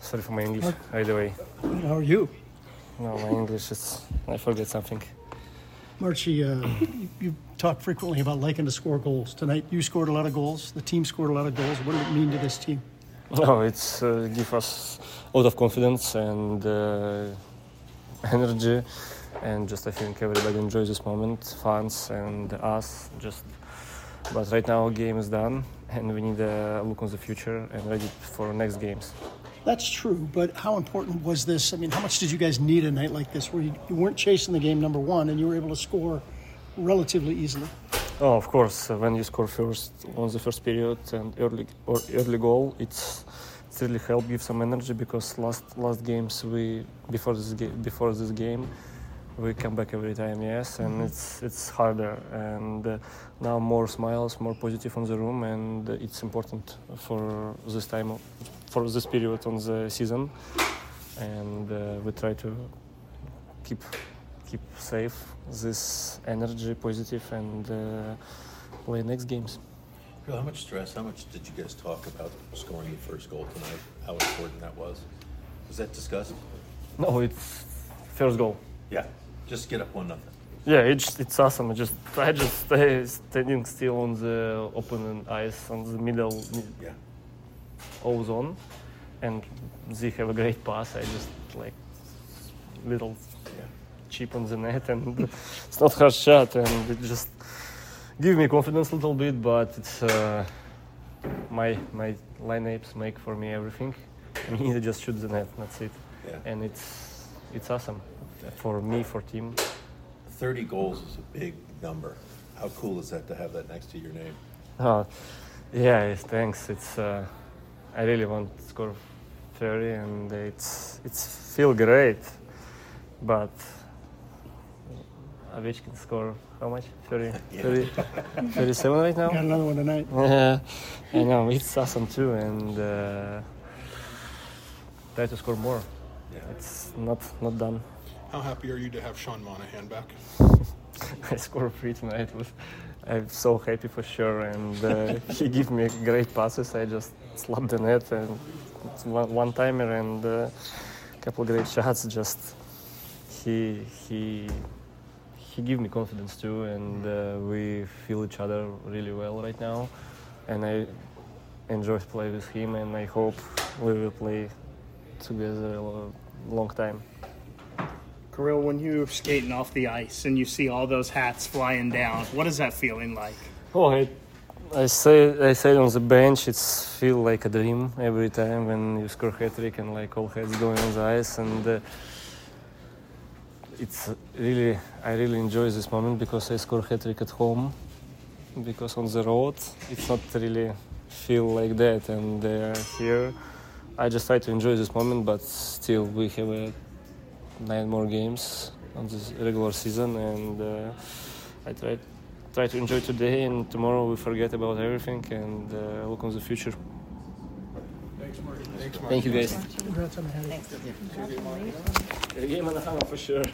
Sorry for my English, by the way. Good, how are you? No, my English is... I forget something. Marci, you talk frequently about liking to score goals. Tonight you scored a lot of goals. The team scored a lot of goals. What did it mean to this team? No, it's give us a lot of confidence and energy, and just I think everybody enjoys this moment, fans and us. But right now, game is done, and we need to look on the future and ready for next games. That's true, but how important was this? I mean, how much did you guys need a night like this where you weren't chasing the game number one and you were able to score relatively easily? Oh, of course. When you score first on the first period and early goal, it's really help give some energy, because last games before this game we come back every time, yes, and it's harder. And now more smiles, more positive on the room, and it's important for this time, for this period on the season. And we try to keep safe this energy, positive, and play next games. How much stress, how much did you guys talk about scoring the first goal tonight? How important that was? Was that discussed? No, it's first goal. Yeah, just get up 1-0. Yeah, it's awesome. I just standing still on the opponent ice on the middle O zone, and they have a great pass. I just like little chip on the net, and it's not hard shot, and it just give me confidence a little bit. But it's my lineups make for me everything. I need to just shoot the net. That's it. Yeah. And it's awesome for me, for team. 30 goals is a big number. How cool is that to have that next to your name? Yeah, thanks. It's I really want to score 30, and it's feel great. But Ovechkin score how much? 37 right now? Got another one tonight. Yeah, I know. It's awesome too, and try to score more. Yeah. It's not done. How happy are you to have Sean Monahan back? I scored 3 tonight. I'm so happy for sure, and he gave me great passes. I just slapped the net, and it's one timer and a couple great shots. Just he gave me confidence too, and we feel each other really well right now. And I enjoy playing with him, and I hope we will play together a long time. Kirill, when you're skating off the ice and you see all those hats flying down, what is that feeling like? Oh, I say on the bench, it's feel like a dream every time when you score hat-trick and like all hats going on the ice, and I really enjoy this moment because I score hat-trick at home, because on the road it's not really feel like that, and here I just try to enjoy this moment, but still we have 9 more games on this regular season, and I try to enjoy today, and tomorrow we forget about everything and look on the future. Thanks, Marty. Thank you, guys. Congrats on the head. Game and a half for sure.